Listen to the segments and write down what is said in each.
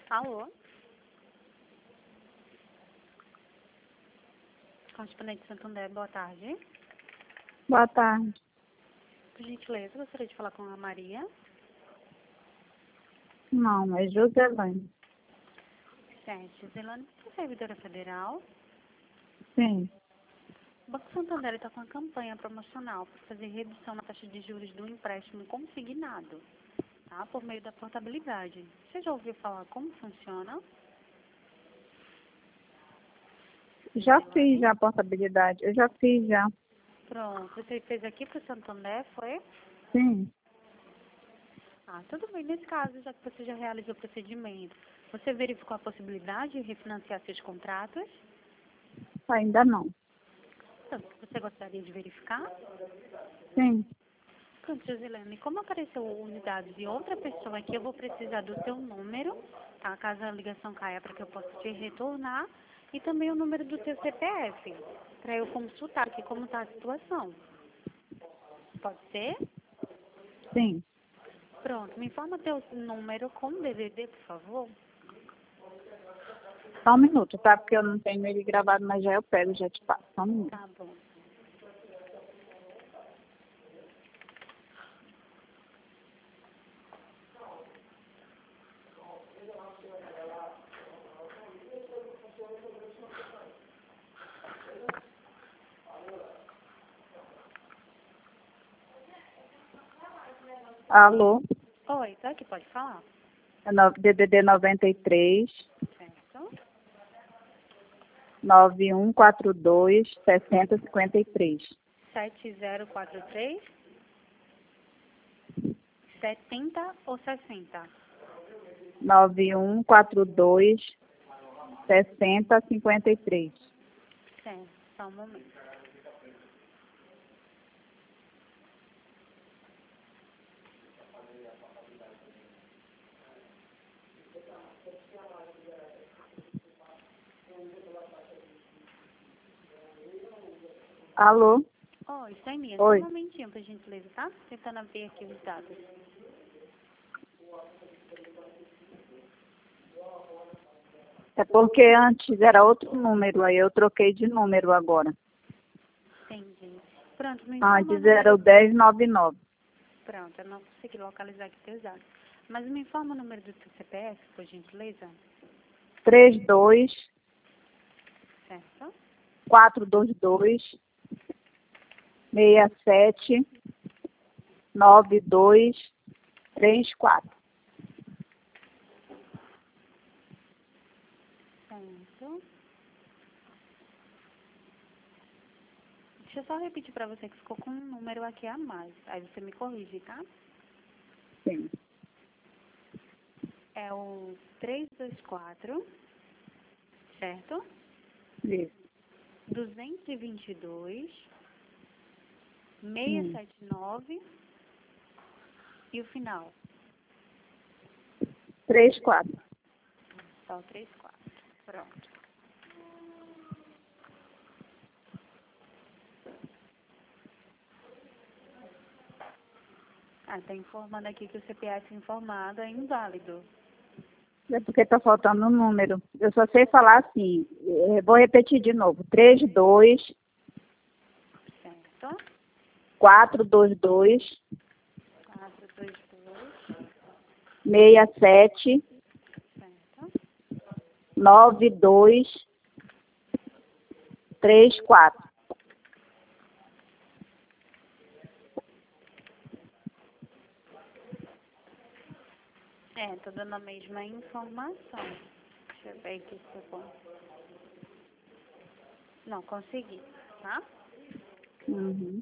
Alô? Correspondente Santander, boa tarde. Boa tarde. Por gentileza, gostaria de falar com a Maria. Não, é Joselane. Certo. Zelane, você é servidora federal? Sim. O Banco Santander está com uma campanha promocional para fazer redução na taxa de juros do empréstimo consignado, tá? Por meio da portabilidade. Você já ouviu falar como funciona? Já fiz já a portabilidade. Eu já fiz já. Pronto. Você fez aqui para o Santander, foi? Sim. Ah, tudo bem. Nesse caso, já que você já realizou o procedimento, você verificou a possibilidade de refinanciar seus contratos? Ainda não. Então, você gostaria de verificar? Sim. Pronto, Josilene, como apareceu unidades de outra pessoa aqui, eu vou precisar do seu número, tá? Caso a ligação caia, para que eu possa te retornar, e também o número do seu CPF, para eu consultar aqui como está a situação. Pode ser? Sim. Pronto, me informa teu número com DVD, por favor. Só um minuto, tá? Porque eu não tenho ele gravado, mas já eu pego, já te passo. Só um minuto. Tá bom. Alô? Oi, tá aqui, pode falar? É DDD 93 Certo? 9142 6053. 7043 70 ou 60? 9142 6053. Certo, só um momento. Alô? Oi, isso é minha. Só um Oi. momentinho, por gentileza, tá? Tentando ver aqui os dados. É porque antes era outro número, aí eu troquei de número agora. Entendi. Pronto, me informa o Antes era o número... 1099. Pronto, eu não consegui localizar aqui teus dados. Mas me informa o número do teu CPF, por gentileza. 32 Certo? 422 67 92 34. Certo. Deixa eu só repetir pra você que ficou com um número aqui a mais. Aí você me corrige, tá? Sim. É o 324, certo? Isso. 222, Sim. 679 e o final. 34. Só o 34. Pronto. Ah, tá informando aqui que o CPF informado é inválido. É porque está faltando um número. Eu só sei falar assim. Vou repetir de novo. 32 Certo? 422 422, 67 certo? 92 34. É, tô dando a mesma informação. Deixa eu ver aqui se eu consigo. Não, consegui, tá? Uhum.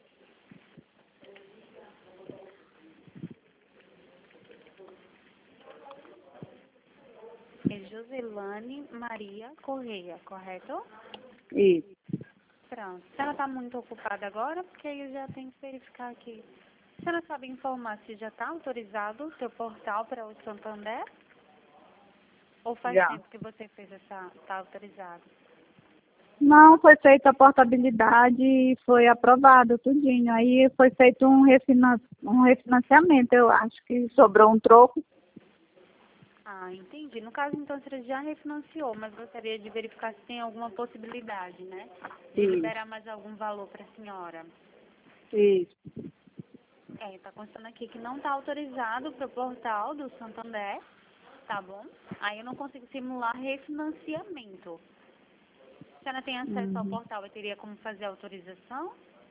É Joselane Maria Correia, correto? Isso. Pronto. Se ela tá muito ocupada agora, porque aí eu já tenho que verificar aqui. Você não sabe informar se já está autorizado o seu portal para o Santander? Ou faz Já. tempo que você fez essa, está autorizado? Não, foi feita a portabilidade e foi aprovado tudinho. Aí foi feito um refinanciamento, eu acho que sobrou um troco. Ah, entendi. No caso, então, a senhora já refinanciou, mas gostaria de verificar se tem alguma possibilidade, né? De Isso, liberar mais algum valor para a senhora. isso. Tá constando aqui que não está autorizado para o portal do Santander, tá bom? Aí eu não consigo simular refinanciamento. Se a senhora tem acesso ao Uhum. portal, eu teria como fazer a autorização?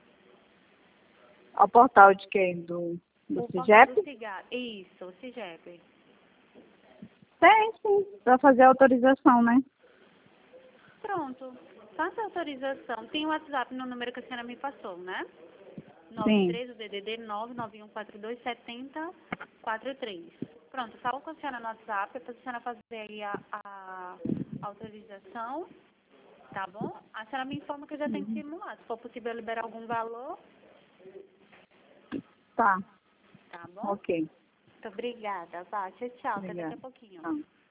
Ao portal de quem? Do O portal do CIGEP? CIGAP. Isso, o CIGEP. Tem, sim. Para fazer a autorização, né? Pronto. Faça a autorização. Tem o WhatsApp no número que a senhora me passou, né? Sim. 93, o DDD 991427043. Pronto, falo com a senhora no WhatsApp, para a senhora fazer aí a autorização, tá bom? A senhora me informa que eu já tenho que Uhum. simular. Se for possível liberar algum valor, Tá, tá bom? ok. Muito obrigada, Vá. Tchau, tchau. Até daqui a Obrigada. pouquinho. Tá.